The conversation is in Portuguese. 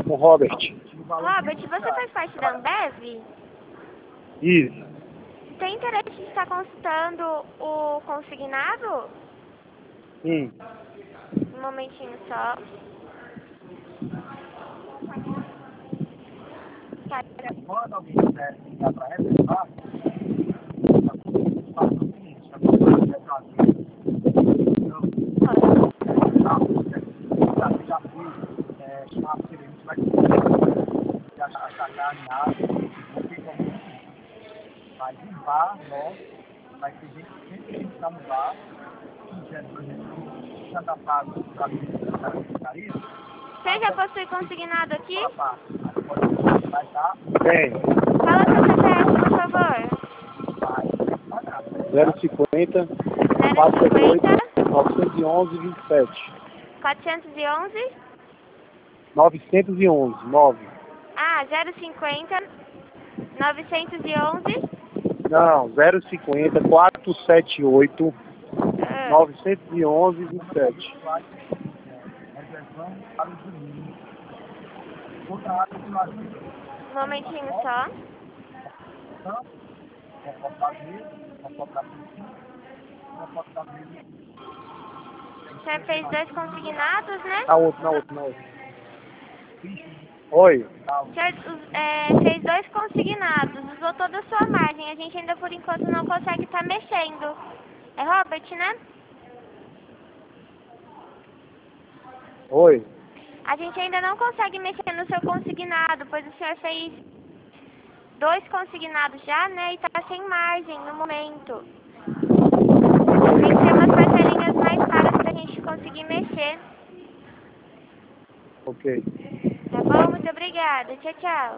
com o Robert. Robert, você faz parte da Ambev? Isso. Tem interesse em estar consultando o consignado? Sim. Um momentinho só. Quando alguém quiser ligar para reservar, faz o seguinte, vai limpar, vai ter gente que está no bar, por exemplo, Santa Paz, Você já possui consignado aqui? vai estar, Tem. Fala seu CPF, por favor. 050 050 911 27. 411 911 9. Ah, 050 911 Não, 050 478 ah, 911 27. reservando para o domingo. Outra área que nós temos, um momentinho só. Você fez 2 consignados, né? Na outra. Oi. Você fez 2 consignados, usou toda a sua margem. A gente ainda por enquanto não consegue estar mexendo. É Robert, né? Oi. A gente ainda não consegue mexer no seu consignado, pois o senhor fez 2 consignados já, né? E tá sem margem no momento. Tem que ter umas parcelinhas mais caras pra gente conseguir mexer. Ok. Tá bom? Muito obrigada. Tchau, tchau.